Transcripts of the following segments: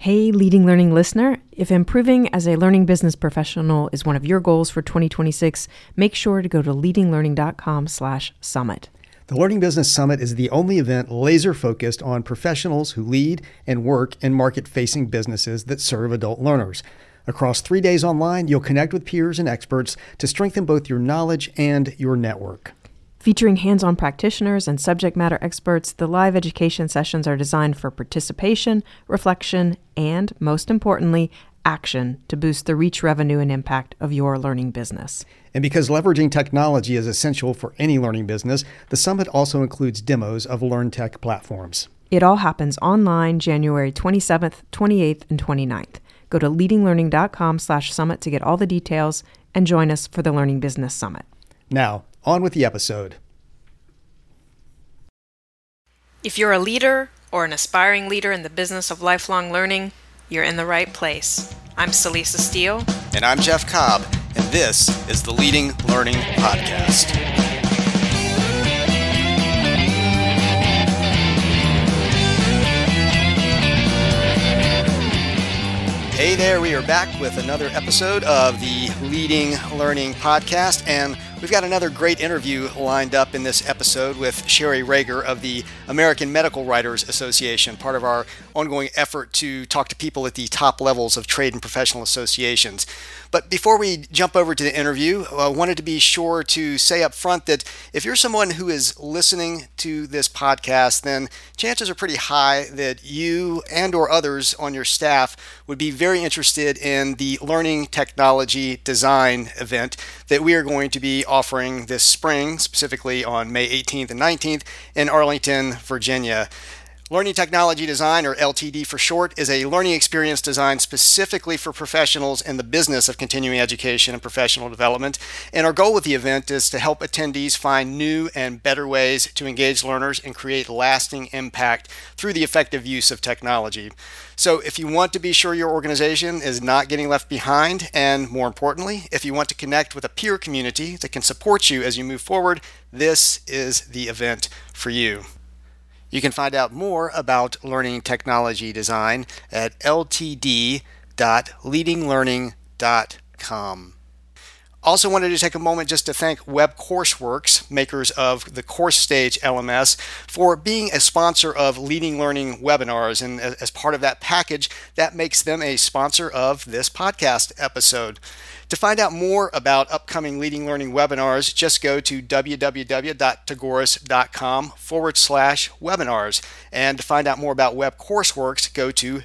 Hey, Leading Learning listener, if improving as a learning business professional is one of your goals for 2026, make sure to go to leadinglearning.com/summit. The Learning Business Summit is the only event laser-focused on professionals who lead and work in market-facing businesses that serve adult learners. Across 3 days online, you'll connect with peers and experts to strengthen both your knowledge and your network. Featuring hands-on practitioners and subject matter experts, the live education sessions are designed for participation, reflection, and, most importantly, action to boost the reach, revenue, and impact of your learning business. And because leveraging technology is essential for any learning business, the summit also includes demos of LearnTech platforms. It all happens online January 27th, 28th, and 29th. Go to leadinglearning.com/summit to get all the details and join us for the Learning Business Summit. Now, on with the episode. If you're a leader or an aspiring leader in the business of lifelong learning, you're in the right place. I'm Celisa Steele. And I'm Jeff Cobb, and this is the Leading Learning Podcast. Hey there, we are back with another episode of the Leading Learning Podcast, and we've got another great interview lined up in this episode with Sherry Rager of the American Medical Writers Association, part of our ongoing effort to talk to people at the top levels of trade and professional associations. But before we jump over to the interview, I wanted to be sure to say up front that if you're someone who is listening to this podcast, then chances are pretty high that you and or others on your staff would be very interested in the Learning Technology Design event that we are going to be offering this spring, specifically on May 18th and 19th in Arlington, Virginia. Learning Technology Design, or LTD for short, is a learning experience designed specifically for professionals in the business of continuing education and professional development. And our goal with the event is to help attendees find new and better ways to engage learners and create lasting impact through the effective use of technology. So if you want to be sure your organization is not getting left behind, and more importantly, if you want to connect with a peer community that can support you as you move forward, this is the event for you. You can find out more about Learning Technology Design at ltd.leadinglearning.com. Also wanted to take a moment just to thank WebCourseworks, makers of the CourseStage LMS, for being a sponsor of Leading Learning webinars. And as part of that package, that makes them a sponsor of this podcast episode. To find out more about upcoming Leading Learning webinars, just go to www.tagoras.com/webinars. And to find out more about WebCourseworks, go to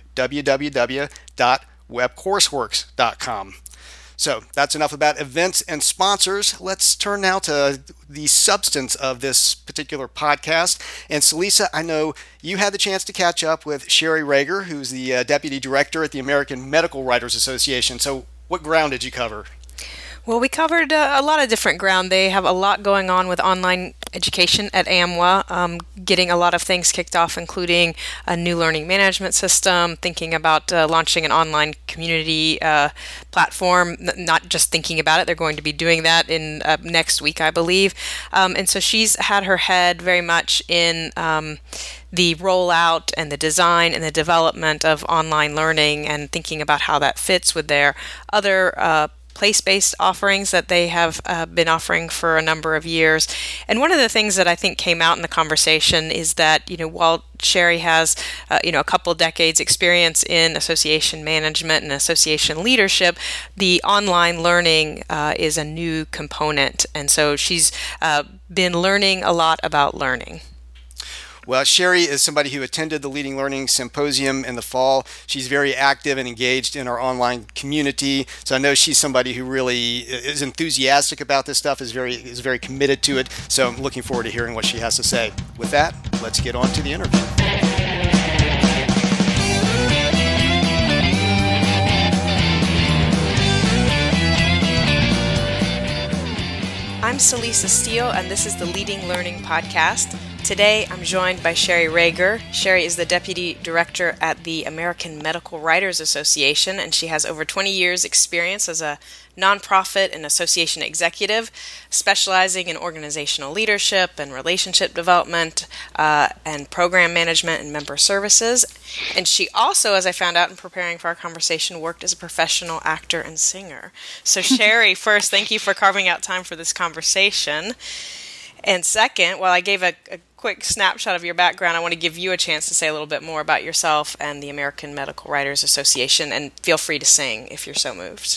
www.webcourseworks.com. So that's enough about events and sponsors. Let's turn now to the substance of this particular podcast. And Celisa, I know you had the chance to catch up with Sherry Rager, who's the Deputy Director at the American Medical Writers Association. So what ground did you cover? Well, we covered a lot of different ground. They have a lot going on with online education at AMWA, getting a lot of things kicked off, including a new learning management system, thinking about launching an online community platform, not just thinking about it. They're going to be doing that in next week, I believe. And so she's had her head very much in the rollout and the design and the development of online learning and thinking about how that fits with their other place-based offerings that they have been offering for a number of years. And one of the things that I think came out in the conversation is that, while Sherry has, a couple decades experience in association management and association leadership, the online learning is a new component. And so she's been learning a lot about learning. Well, Sherry is somebody who attended the Leading Learning Symposium in the fall. She's very active and engaged in our online community. So I know she's somebody who really is enthusiastic about this stuff, is very committed to it. So I'm looking forward to hearing what she has to say. With that, let's get on to the interview. I'm Celisa Steele, and this is the Leading Learning Podcast. Today, I'm joined by Sherry Rager. Sherry is the Deputy Director at the American Medical Writers Association, and she has over 20 years' experience as a nonprofit and association executive, specializing in organizational leadership and relationship development and program management and member services. And she also, as I found out in preparing for our conversation, worked as a professional actor and singer. So Sherry, first, thank you for carving out time for this conversation. And second, while I gave a quick snapshot of your background, I want to give you a chance to say a little bit more about yourself and the American Medical Writers Association, and feel free to sing if you're so moved.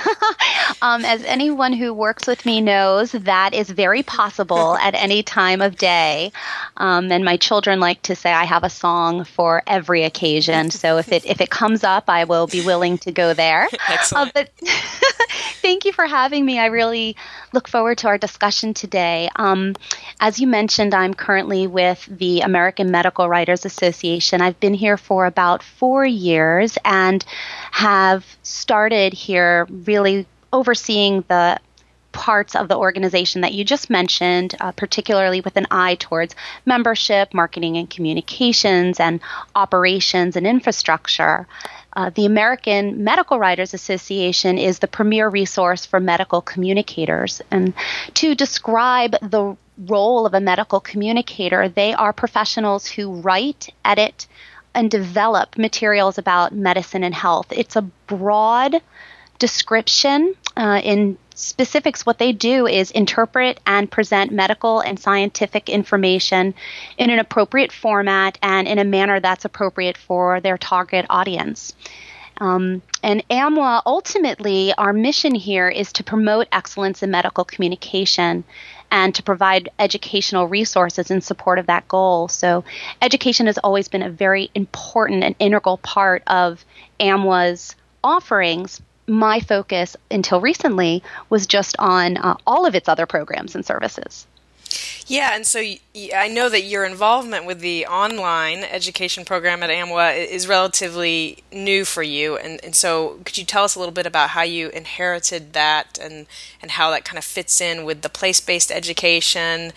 As anyone who works with me knows, that is very possible at any time of day. And my children like to say I have a song for every occasion. So if it comes up, I will be willing to go there. Excellent. But thank you for having me. I really look forward to our discussion today. As you mentioned, I'm currently with the American Medical Writers Association. I've been here for about 4 years and have started here really overseeing the parts of the organization that you just mentioned, particularly with an eye towards membership, marketing and communications, and operations and infrastructure. The American Medical Writers Association is the premier resource for medical communicators. And to describe the role of a medical communicator, they are professionals who write, edit, and develop materials about medicine and health. It's a broad description. In specifics, what they do is interpret and present medical and scientific information in an appropriate format and in a manner that's appropriate for their target audience. And AMWA, ultimately, our mission here is to promote excellence in medical communication and to provide educational resources in support of that goal. So education has always been a very important and integral part of AMWA's offerings. My focus until recently was just on all of its other programs and services. Yeah, and so I know that your involvement with the online education program at AMWA is relatively new for you, and so could you tell us a little bit about how you inherited that and how that kind of fits in with the place-based education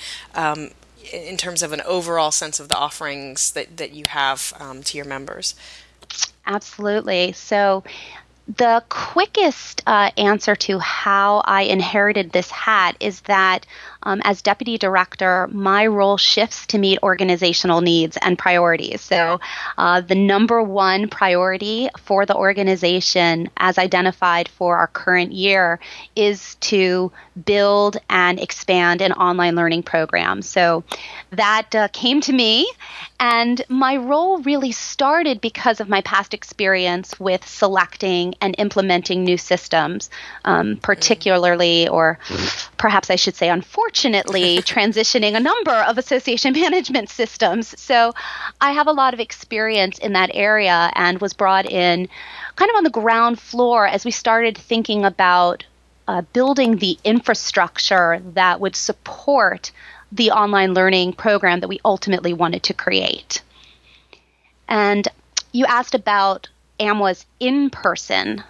in terms of an overall sense of the offerings that you have to your members? Absolutely. So the quickest answer to how I inherited this hat is that as deputy director, my role shifts to meet organizational needs and priorities. So the number one priority for the organization, as identified for our current year, is to build and expand an online learning program. So that came to me, and my role really started because of my past experience with selecting and implementing new systems, particularly, or perhaps I should say unfortunately, transitioning a number of association management systems. So I have a lot of experience in that area and was brought in kind of on the ground floor as we started thinking about building the infrastructure that would support the online learning program that we ultimately wanted to create. And you asked about AMWA's in-person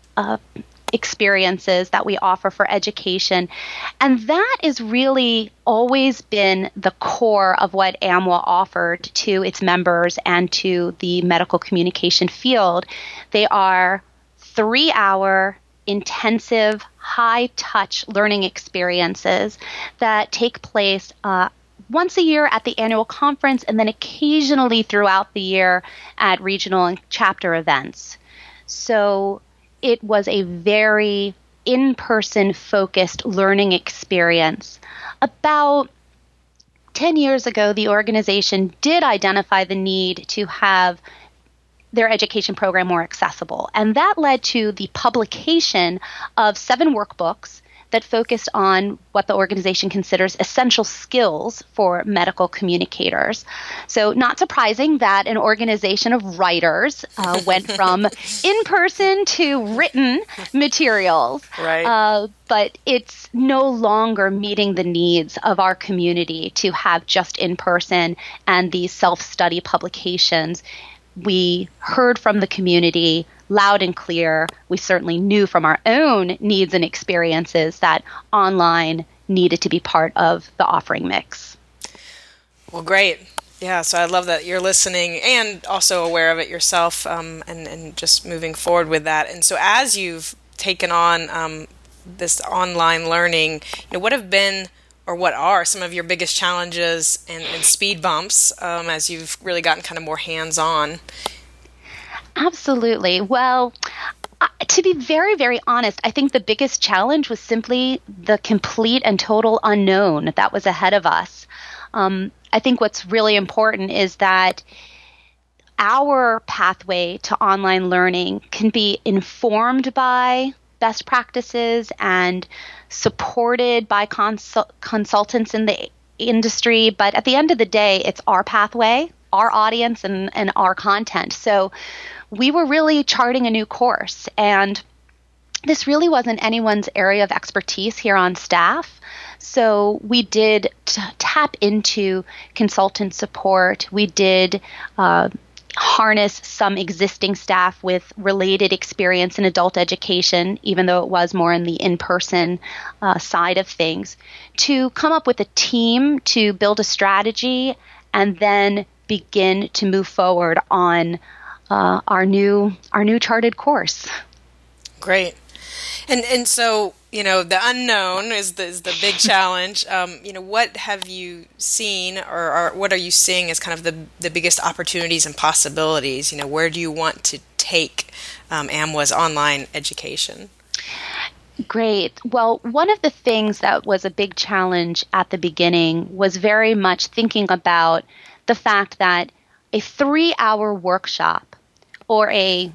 experiences that we offer for education. And that has really always been the core of what AMWA offered to its members and to the medical communication field. They are 3-hour intensive, high-touch learning experiences that take place once a year at the annual conference and then occasionally throughout the year at regional and chapter events. So it was a very in-person focused learning experience. About 10 years ago, the organization did identify the need to have their education program more accessible. And that led to the publication of 7 workbooks that focused on what the organization considers essential skills for medical communicators. So not surprising that an organization of writers went from in-person to written materials. Right. But it's no longer meeting the needs of our community to have just in-person and these self-study publications. We heard from the community loud and clear. We certainly knew from our own needs and experiences that online needed to be part of the offering mix. Well, great. Yeah, so I love that you're listening and also aware of it yourself, and just moving forward with that. And so as you've taken on this online learning, what have been or what are some of your biggest challenges and speed bumps as you've really gotten kind of more hands-on? Absolutely. Well, to be very, very honest, I think the biggest challenge was simply the complete and total unknown that was ahead of us. I think what's really important is that our pathway to online learning can be informed by best practices and supported by consultants in the industry. But at the end of the day, it's our pathway, our audience, and our content. So we were really charting a new course. And this really wasn't anyone's area of expertise here on staff. So we did tap into consultant support. We did harness some existing staff with related experience in adult education, even though it was more in the in-person side of things, to come up with a team to build a strategy and then begin to move forward on our new charted course. Great. And so, the unknown is the big challenge. What have you seen or what are you seeing as kind of the biggest opportunities and possibilities? Where do you want to take AMWA's online education? Great. Well, one of the things that was a big challenge at the beginning was very much thinking about the fact that a 3-hour workshop or a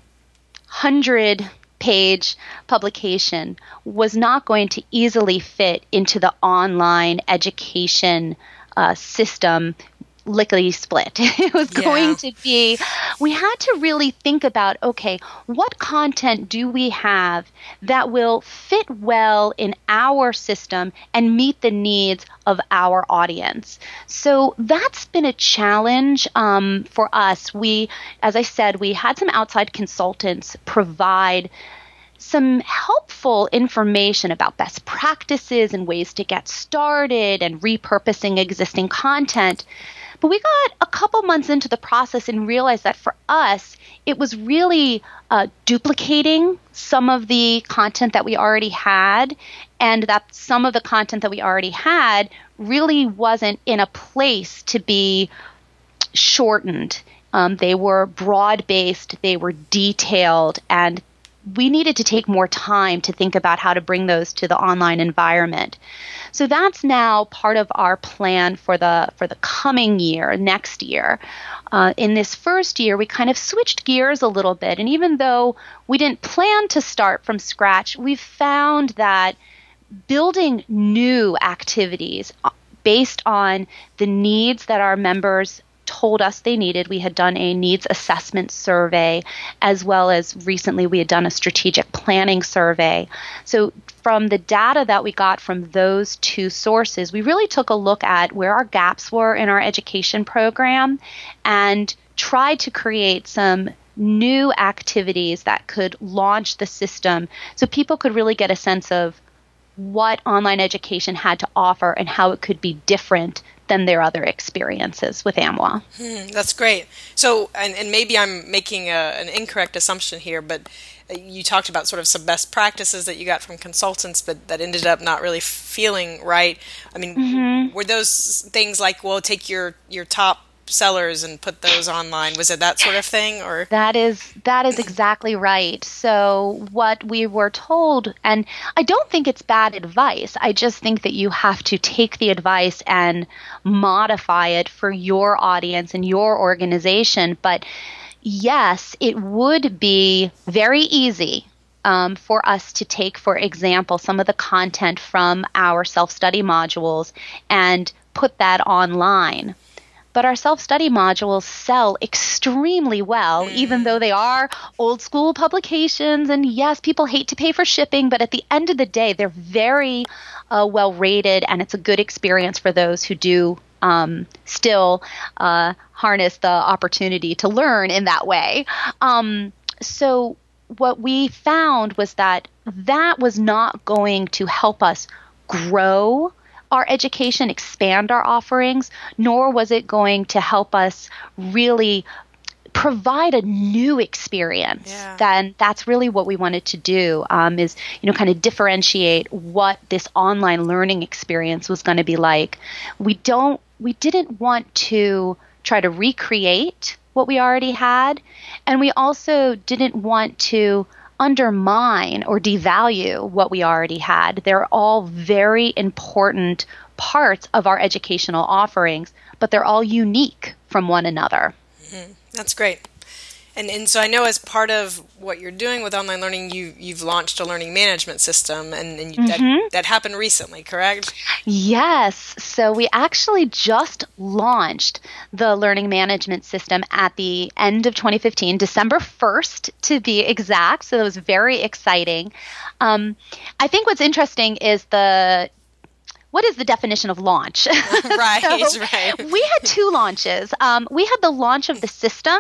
100-page publication was not going to easily fit into the online education system lickety split. It was going to be, we had to really think about, okay, what content do we have that will fit well in our system and meet the needs of our audience? So that's been a challenge for us. As I said, we had some outside consultants provide some helpful information about best practices and ways to get started and repurposing existing content. But we got a couple months into the process and realized that for us, it was really duplicating some of the content that we already had, and that some of the content that we already had really wasn't in a place to be shortened. They were broad-based, they were detailed, and we needed to take more time to think about how to bring those to the online environment. So that's now part of our plan for the coming year, next year. In this first year, we kind of switched gears a little bit. And even though we didn't plan to start from scratch, we found that building new activities based on the needs that our members told us they needed. We had done a needs assessment survey, as well as recently we had done a strategic planning survey. So from the data that we got from those two sources, we really took a look at where our gaps were in our education program and tried to create some new activities that could launch the system so people could really get a sense of what online education had to offer and how it could be different than their other experiences with AMWA. That's great. So, and maybe I'm making an incorrect assumption here, but you talked about sort of some best practices that you got from consultants, but that ended up not really feeling right. I mean, were those things like, well, take your top sellers and put those online? Was it that sort of thing, or? That is exactly right. So what we were told, and I don't think it's bad advice. I just think that you have to take the advice and modify it for your audience and your organization. But yes, it would be very easy for us to take, for example, some of the content from our self-study modules and put that online. But our self-study modules sell extremely well, even though they are old school publications. And yes, people hate to pay for shipping, but at the end of the day, they're very well rated, and it's a good experience for those who do still harness the opportunity to learn in that way. So what we found was that was not going to help us grow our education, expand our offerings, nor was it going to help us really provide a new experience. Then that's really what we wanted to do, is, kind of differentiate what this online learning experience was going to be like. We didn't want to try to recreate what we already had, and we also didn't want to undermine or devalue what we already had. They're all very important parts of our educational offerings, but they're all unique from one another. Mm-hmm. That's great. And so I know as part of what you're doing with online learning, you've launched a learning management system, and that happened recently, correct? Yes. So we actually just launched the learning management system at the end of 2015, December 1st to be exact. So it was very exciting. I think what's interesting is what is the definition of launch? Right, right. We had two launches. We had the launch of the system,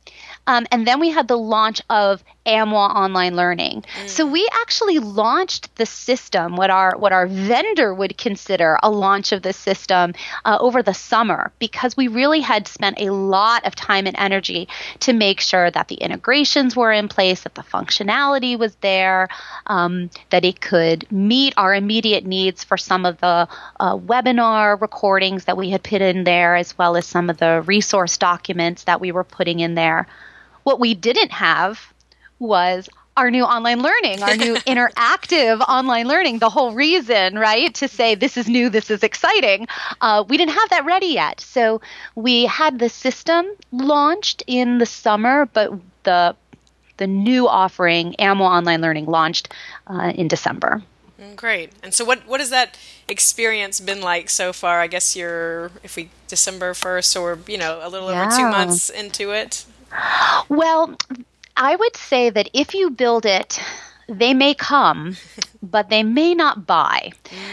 and then we had the launch of AMWA Online Learning. So we actually launched the system, what our vendor would consider a launch of the system, over the summer, because we really had spent a lot of time and energy to make sure that the integrations were in place, that the functionality was there, that it could meet our immediate needs for some of the webinar recordings that we had put in there, as well as some of the resource documents that we were putting in there. What we didn't have was our new online learning, our new interactive online learning, the whole reason, right, to say this is new, this is exciting. We didn't have that ready yet. So we had the system launched in the summer, but the new offering, AMWA Online Learning, launched in December. Great. And so what has that experience been like so far? I guess December 1st, or, a little over 2 months into it? Well, I would say that if you build it, they may come, but they may not buy.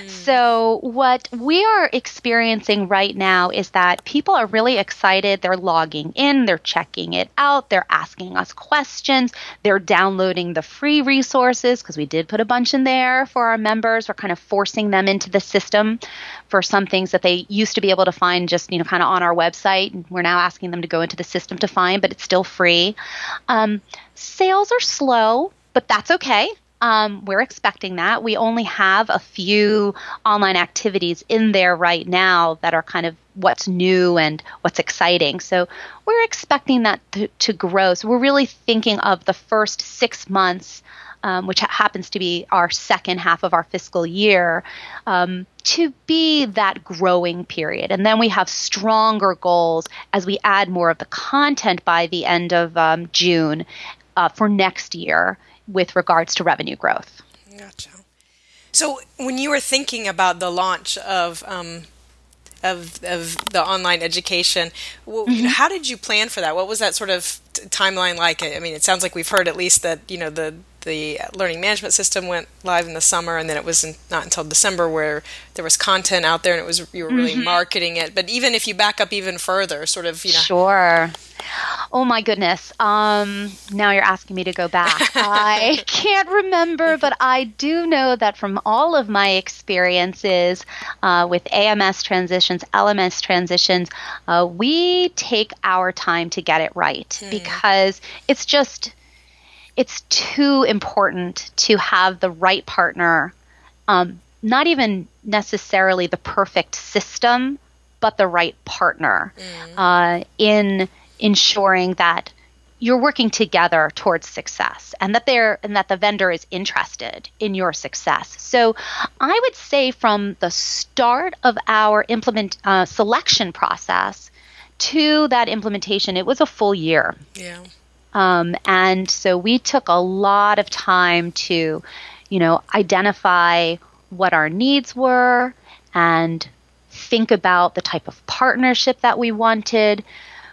So what we are experiencing right now is that people are really excited. They're logging in, they're checking it out, they're asking us questions, they're downloading the free resources, because we did put a bunch in there for our members. We're kind of forcing them into the system for some things that they used to be able to find just, kind of on our website. We're now asking them to go into the system to find, but it's still free. Sales are slow, but that's okay. We're expecting that. We only have a few online activities in there right now that are kind of what's new and what's exciting. So we're expecting that to grow. So we're really thinking of the first 6 months, which happens to be our second half of our fiscal year, to be that growing period. And then we have stronger goals as we add more of the content by the end of June for next year, with regards to revenue growth. Gotcha. So when you were thinking about the launch of the online education, how did you plan for that? What was that sort of timeline like? I mean, it sounds like we've heard at least that, the learning management system went live in the summer, and then it was not until December where there was content out there, and you were really marketing it. But even if you back up even further, sort of, Sure. Oh my goodness. Now you're asking me to go back. I can't remember, but I do know that from all of my experiences with AMS transitions, LMS transitions, we take our time to get it right, because it's too important to have the right partner, not even necessarily the perfect system, but the right partner in ensuring that you're working together towards success, and that the vendor is interested in your success. So I would say from the start of our selection process to that implementation, it was a full year. Yeah. And so we took a lot of time to, identify what our needs were and think about the type of partnership that we wanted.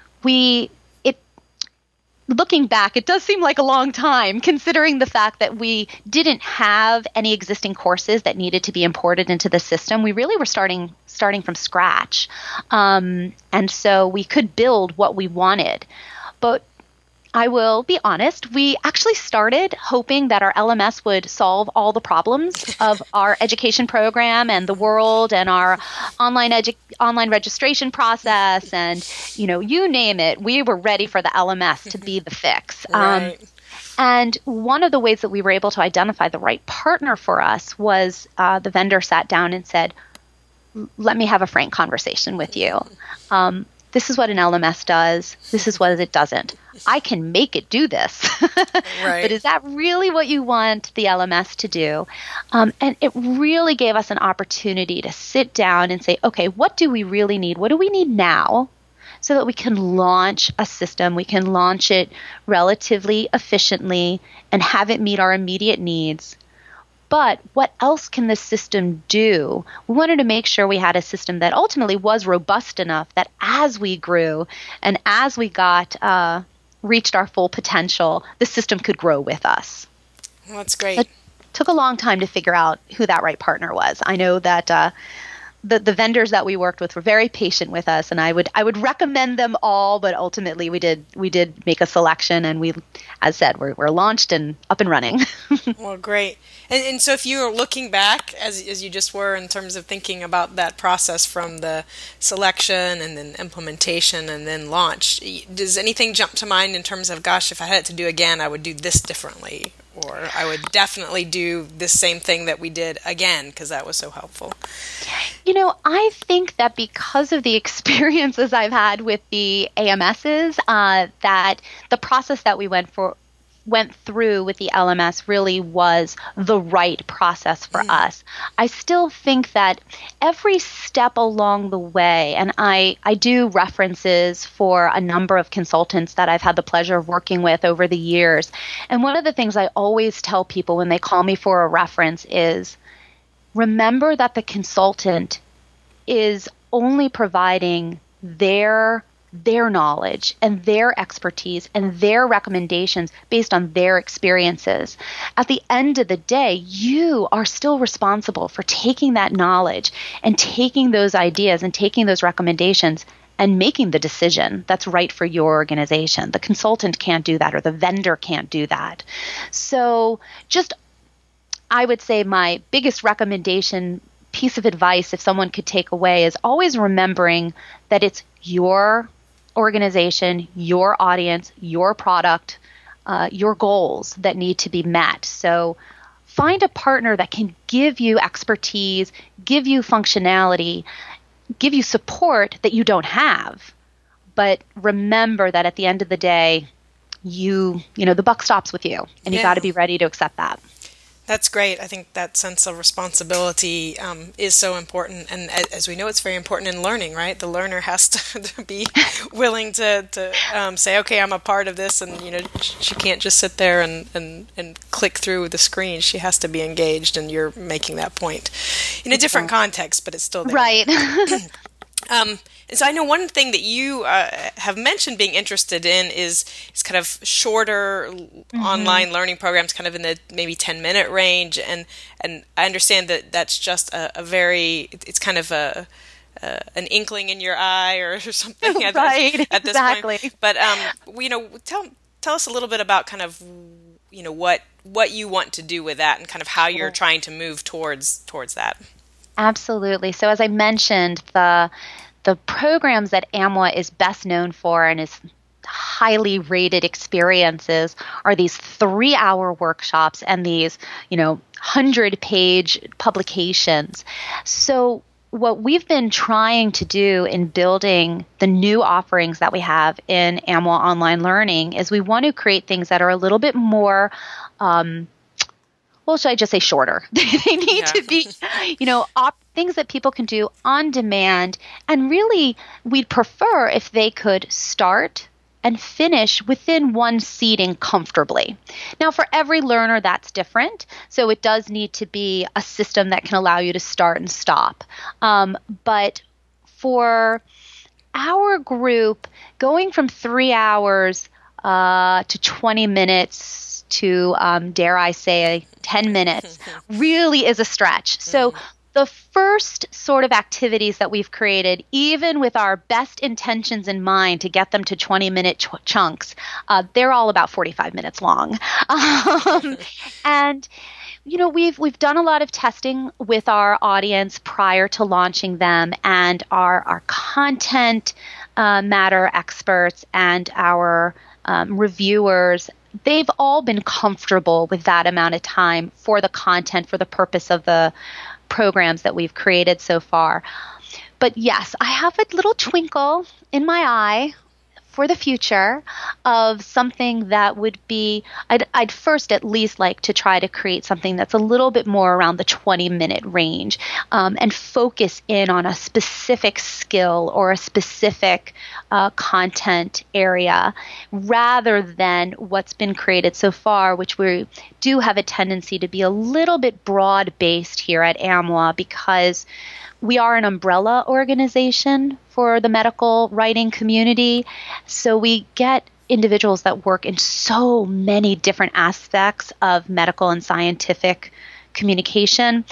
Looking back, it does seem like a long time, considering the fact that we didn't have any existing courses that needed to be imported into the system. We really were starting from scratch. And so we could build what we wanted. But I will be honest, we actually started hoping that our LMS would solve all the problems of our education program and the world and our online registration process and, you name it. We were ready for the LMS to be the fix. Right. And one of the ways that we were able to identify the right partner for us was the vendor sat down and said, let me have a frank conversation with you. This is what an LMS does. This is what it doesn't. I can make it do this. Right. But is that really what you want the LMS to do? And it really gave us an opportunity to sit down and say, okay, what do we really need? What do we need now so that we can launch a system? We can launch it relatively efficiently and have it meet our immediate needs. But what else can this system do? We wanted to make sure we had a system that ultimately was robust enough that as we grew and as we reached our full potential, the system could grow with us. Well, that's great. It took a long time to figure out who that right partner was. I know that the vendors that we worked with were very patient with us, and I would recommend them all, but ultimately we did make a selection, and we, as said, we're launched and up and running. Well, great. And so if you're looking back, as you just were, in terms of thinking about that process from the selection and then implementation and then launch, does anything jump to mind in terms of, gosh, if I had it to do again, I would do this differently, or I would definitely do this same thing that we did again because that was so helpful? I think that because of the experiences I've had with the AMSs, that the process that we went through with the LMS really was the right process for us. I still think that every step along the way, and I do references for a number of consultants that I've had the pleasure of working with over the years. And one of the things I always tell people when they call me for a reference is, remember that the consultant is only providing their knowledge and their expertise and their recommendations based on their experiences. At the end of the day, you are still responsible for taking that knowledge and taking those ideas and taking those recommendations and making the decision that's right for your organization. The consultant can't do that, or the vendor can't do that. So I would say my biggest recommendation, piece of advice, if someone could take away, is always remembering that it's your organization, your audience, your product, your goals that need to be met. So find a partner that can give you expertise, give you functionality, give you support that you don't have. But remember that at the end of the day, the buck stops with you, and you got to be ready to accept that. That's great. I think that sense of responsibility is so important. And as we know, it's very important in learning, right? The learner has to be willing to say, okay, I'm a part of this. And, she can't just sit there and click through the screen. She has to be engaged. And you're making that point in a different context, but it's still there. Right. And so I know one thing that you have mentioned being interested in is kind of shorter online learning programs, kind of in the maybe 10-minute range. And I understand that that's just it's kind of an inkling in your eye or something at this exactly. point. But tell us a little bit about kind of what you want to do with that and kind of how you're trying to move towards that. Absolutely. So as I mentioned, the programs that AMWA is best known for and is highly rated experiences are these 3-hour workshops and these, 100-page publications. So what we've been trying to do in building the new offerings that we have in AMWA Online Learning is we want to create things that are a little bit more should I just say shorter? They need to be, things that people can do on demand. And really, we'd prefer if they could start and finish within one seating comfortably. Now, for every learner, that's different. So it does need to be a system that can allow you to start and stop. But for our group, going from 3 hours to 20 minutes to, dare I say, 10 minutes really is a stretch. So the first sort of activities that we've created, even with our best intentions in mind to get them to 20-minute chunks, they're all about 45 minutes long. And we've done a lot of testing with our audience prior to launching them, and our content matter experts and our reviewers, they've all been comfortable with that amount of time for the content, for the purpose of the programs that we've created so far. But yes, I have a little twinkle in my eye for the future of something that would be, I'd first at least like to try to create something that's a little bit more around the 20-minute range, and focus in on a specific skill or a specific content area, rather than what's been created so far, which we do have a tendency to be a little bit broad-based here at AMWA, because we are an umbrella organization for the medical writing community. So we get individuals that work in so many different aspects of medical and scientific communication.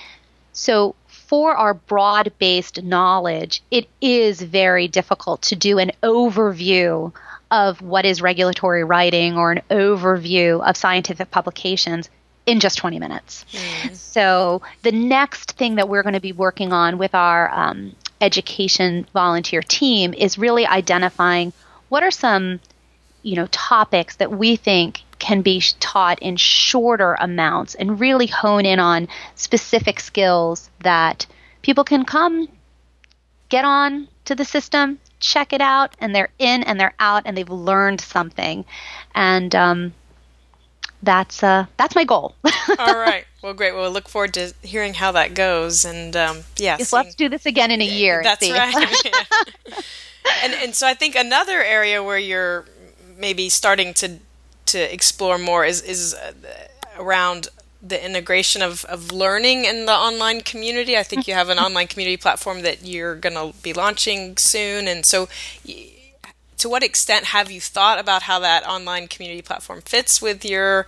So for our broad-based knowledge, it is very difficult to do an overview of what is regulatory writing or an overview of scientific publications in just 20 minutes. So the next thing that we're going to be working on with our education volunteer team is really identifying what are some, topics that we think can be taught in shorter amounts, and really hone in on specific skills that people can come, get on to the system, check it out, and they're in and they're out and they've learned something. And that's my goal. All right. Well, great. Well, we'll look forward to hearing how that goes. And yes, let's do this again in a year. That's right. Yeah. And so I think another area where you're maybe starting to explore more is around the integration of learning in the online community. I think you have an online community platform that you're going to be launching soon. And so to what extent have you thought about how that online community platform fits with your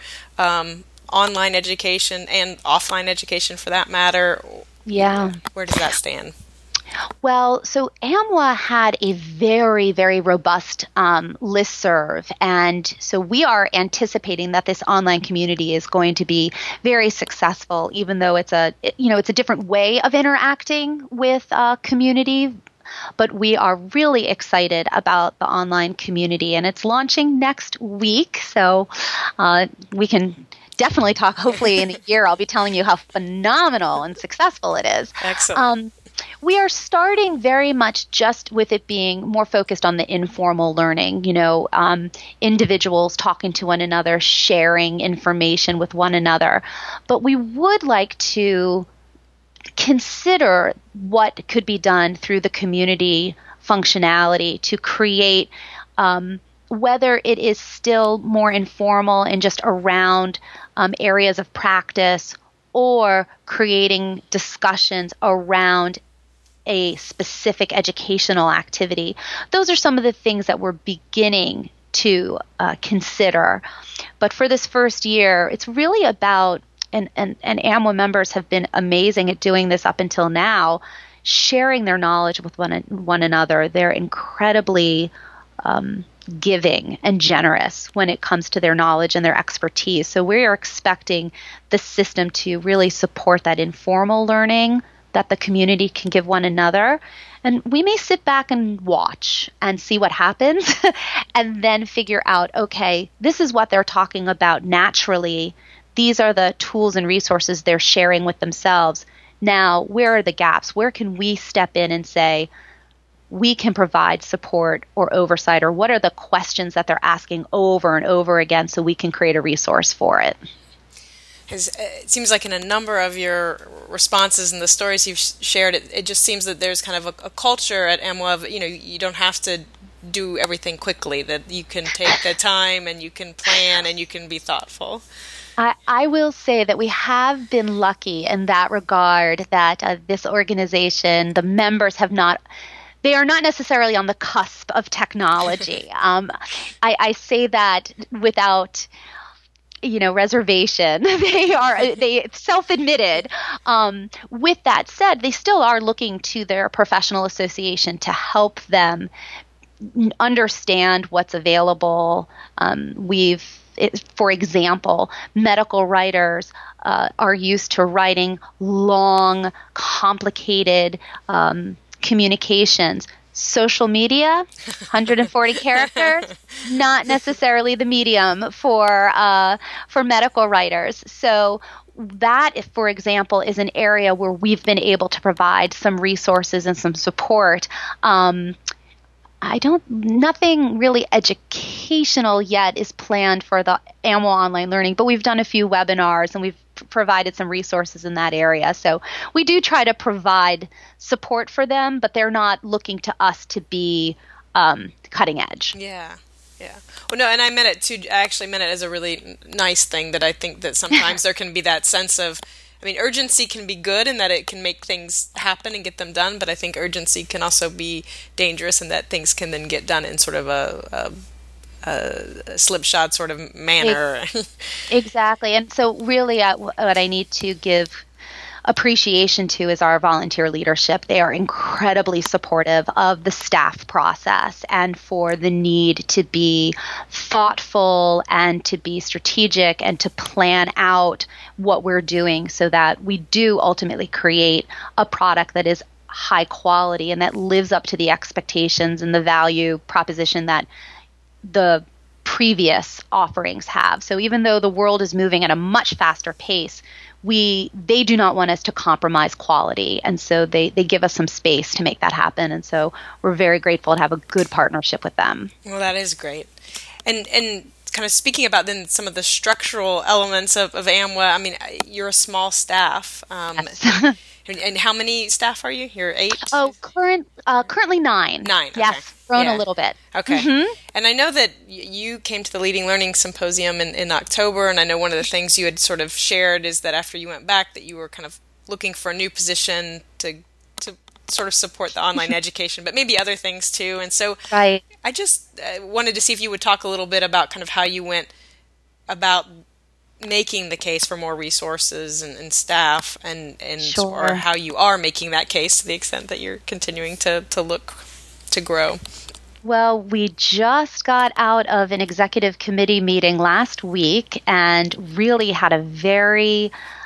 online education and offline education, for that matter? Yeah. Where does that stand? Well, so AMWA had a very, very robust listserv, and so we are anticipating that this online community is going to be very successful, even though it's a different way of interacting with community. But we are really excited about the online community, and it's launching next week. So we can definitely talk. Hopefully in a year, I'll be telling you how phenomenal and successful it is. Excellent. We are starting very much just with it being more focused on the informal learning, individuals talking to one another, sharing information with one another. But we would like to consider what could be done through the community functionality to create, whether it is still more informal and just around areas of practice, or creating discussions around a specific educational activity. Those are some of the things that we're beginning to consider. But for this first year, it's really about, and AMWA members have been amazing at doing this up until now, sharing their knowledge with one another. They're incredibly giving and generous when it comes to their knowledge and their expertise. So we are expecting the system to really support that informal learning that the community can give one another. And we may sit back and watch and see what happens and then figure out, okay, this is what they're talking about naturally. These are the tools and resources they're sharing with themselves. Now, where are the gaps? Where can we step in and say, we can provide support or oversight, or what are the questions that they're asking over and over again so we can create a resource for it? It seems like in a number of your responses and the stories you've shared, it just seems that there's kind of a culture at AMWA of, you don't have to do everything quickly, that you can take the time and you can plan and you can be thoughtful. I will say that we have been lucky in that regard, that this organization, the members they are not necessarily on the cusp of technology. I say that without reservation. They self-admitted. With that said, they still are looking to their professional association to help them understand what's available. For example, medical writers are used to writing long, complicated communications. Social media, 140 characters, not necessarily the medium for medical writers. So that, if, for example, is an area where we've been able to provide some resources and some support. Nothing really educational yet is planned for the AMWA online learning, but we've done a few webinars and we've provided some resources in that area. So we do try to provide support for them, but they're not looking to us to be cutting edge. Yeah. Well, no, and I meant it too. I actually meant it as a really nice thing, that I think that sometimes there can be that sense of, urgency can be good in that it can make things happen and get them done, but I think urgency can also be dangerous in that things can then get done in sort of a slipshod sort of manner. Exactly. And so really what I need to give appreciation to is our volunteer leadership. They are incredibly supportive of the staff process and for the need to be thoughtful and to be strategic and to plan out what we're doing so that we do ultimately create a product that is high quality and that lives up to the expectations and the value proposition that the previous offerings have. So even though the world is moving at a much faster pace, they do not want us to compromise quality. And so they give us some space to make that happen. And so we're very grateful to have a good partnership with them. Well, that is great. And kind of speaking about then some of the structural elements of AMWA, you're a small staff. Yes. And how many staff are you? You're 8? Oh, currently 9. 9. Okay. Yes, grown a little bit. Okay. Mm-hmm. And I know that you came to the Leading Learning Symposium in October, and I know one of the things you had sort of shared is that after you went back that you were kind of looking for a new position to sort of support the online education, but maybe other things too. And so right. I just wanted to see if you would talk a little bit about kind of how you went about making the case for more resources and staff and Sure. or how you are making that case to the extent that you're continuing to look to grow. Well, we just got out of an executive committee meeting last week and really had a very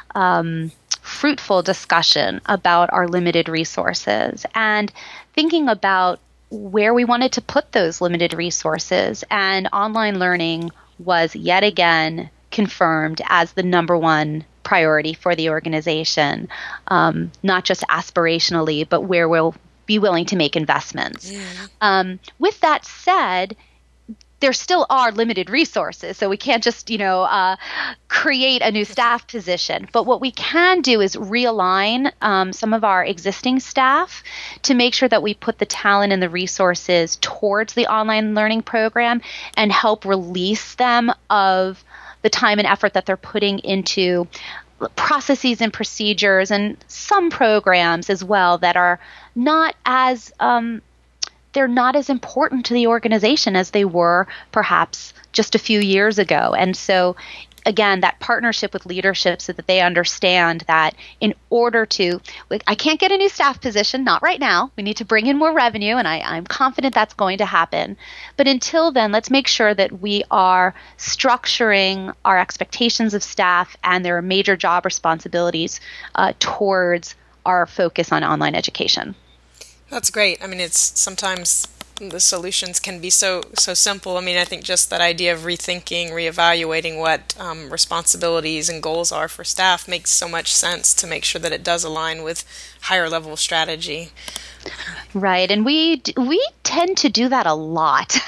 fruitful discussion about our limited resources and thinking about where we wanted to put those limited resources. And online learning was yet again confirmed as the number one priority for the organization, not just aspirationally, but where we'll be willing to make investments. With that said, there still are limited resources, so we can't just, create a new staff position. But what we can do is realign some of our existing staff to make sure that we put the talent and the resources towards the online learning program and help release them of the time and effort that they're putting into processes and procedures and some programs as well that are not as they're not as important to the organization as they were perhaps just a few years ago. And so again, that partnership with leadership so that they understand that in order to, I can't get a new staff position, not right now. We need to bring in more revenue, and I'm confident that's going to happen. But until then, let's make sure that we are structuring our expectations of staff and their major job responsibilities towards our focus on online education. That's great. It's sometimes the solutions can be so simple. I think just that idea of rethinking, reevaluating what responsibilities and goals are for staff makes so much sense to make sure that it does align with higher level strategy. Right, and we tend to do that a lot.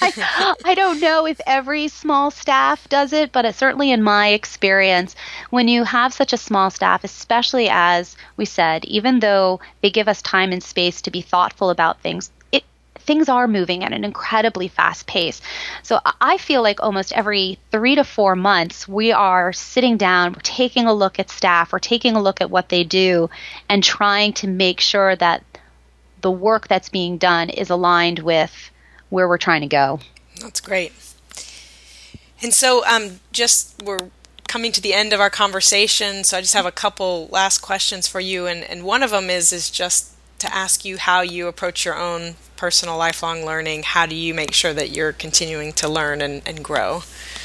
I don't know if every small staff does it, but certainly in my experience, when you have such a small staff, especially as we said, even though they give us time and space to be thoughtful about things, things are moving at an incredibly fast pace. So I feel like almost every 3 to 4 months, we are sitting down, we're taking a look at staff, we're taking a look at what they do, and trying to make sure that the work that's being done is aligned with where we're trying to go. That's great. And so we're coming to the end of our conversation, so I just have a couple last questions for you, and one of them is just to ask you how you approach your own personal lifelong learning. How do you make sure that you're continuing to learn and grow?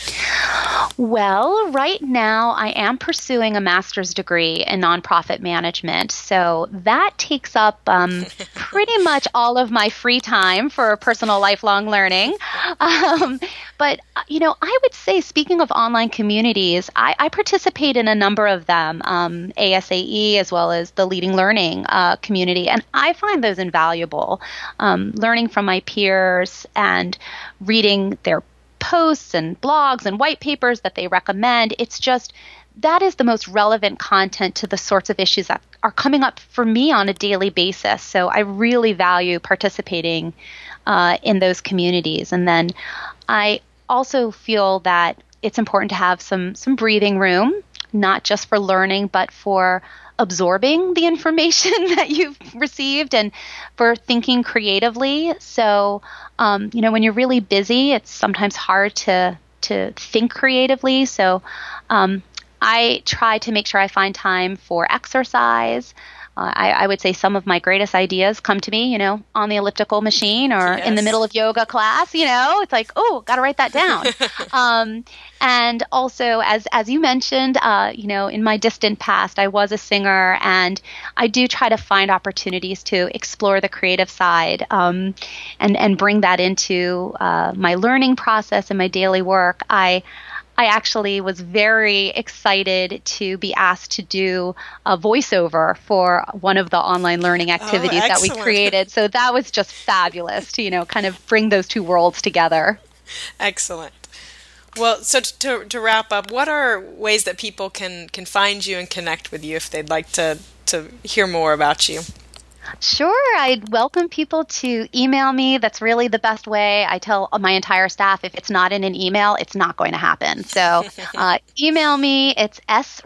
Well, right now I am pursuing a master's degree in nonprofit management, so that takes up pretty much all of my free time for personal lifelong learning. But, I would say, speaking of online communities, I participate in a number of them, ASAE as well as the Leading Learning community, and I find those invaluable. Learning from my peers and reading their posts and blogs and white papers that they recommend. It's just, that is the most relevant content to the sorts of issues that are coming up for me on a daily basis. So I really value participating in those communities. And then I also feel that it's important to have some breathing room, not just for learning, but for absorbing the information that you've received and for thinking creatively. So, when you're really busy, it's sometimes hard to think creatively. So, I try to make sure I find time for exercise. I would say some of my greatest ideas come to me, on the elliptical machine or in the middle of yoga class, it's like, oh, got to write that down. And also, as you mentioned, in my distant past, I was a singer, and I do try to find opportunities to explore the creative side and bring that into my learning process and my daily work. I actually was very excited to be asked to do a voiceover for one of the online learning activities that we created. So that was just fabulous to, kind of bring those two worlds together. Excellent. Well, so to wrap up, what are ways that people can find you and connect with you if they'd like to hear more about you? Sure. I'd welcome people to email me. That's really the best way. I tell my entire staff, if it's not in an email, it's not going to happen. So email me. It's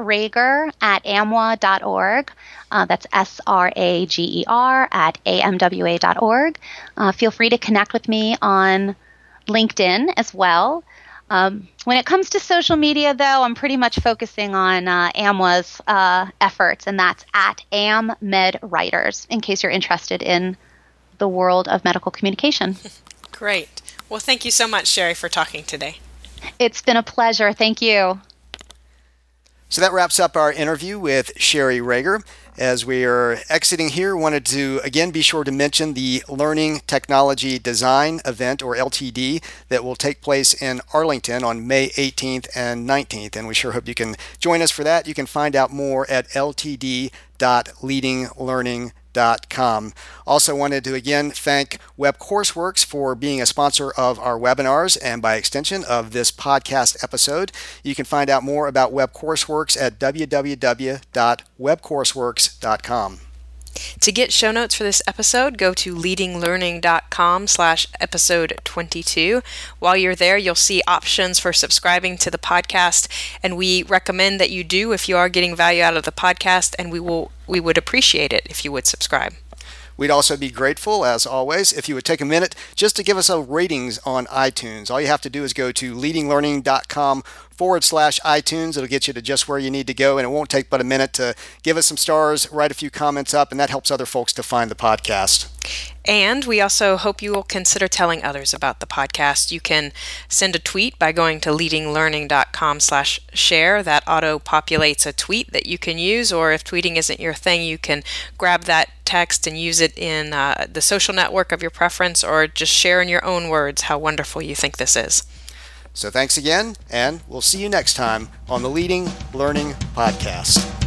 srager@amwa.org. That's SRAGER@amwa.org. Feel free to connect with me on LinkedIn as well. When it comes to social media, though, I'm pretty much focusing on AMWA's efforts, and that's at AmMedWriters, in case you're interested in the world of medical communication. Great. Well, thank you so much, Sherry, for talking today. It's been a pleasure. Thank you. So that wraps up our interview with Sherry Rager. As we are exiting here, wanted to again be sure to mention the Learning Technology Design event, or LTD, that will take place in Arlington on May 18th and 19th. And we sure hope you can join us for that. You can find out more at ltd.leadinglearning.com. Also wanted to again thank WebCourseworks for being a sponsor of our webinars and by extension of this podcast episode. You can find out more about WebCourseworks at www.webcourseworks.com. To get show notes for this episode, go to leadinglearning.com/episode 22. While you're there, you'll see options for subscribing to the podcast, and we recommend that you do if you are getting value out of the podcast, and we would appreciate it if you would subscribe. We'd also be grateful, as always, if you would take a minute just to give us a ratings on iTunes. All you have to do is go to leadinglearning.com/iTunes. It'll get you to just where you need to go, and it won't take but a minute to give us some stars, write a few comments up, and that helps other folks to find the podcast. And we also hope you will consider telling others about the podcast. You can send a tweet by going to leadinglearning.com/share. That auto-populates a tweet that you can use, or if tweeting isn't your thing, you can grab that text and use it in the social network of your preference, or just share in your own words how wonderful you think this is. So thanks again, and we'll see you next time on the Leading Learning Podcast.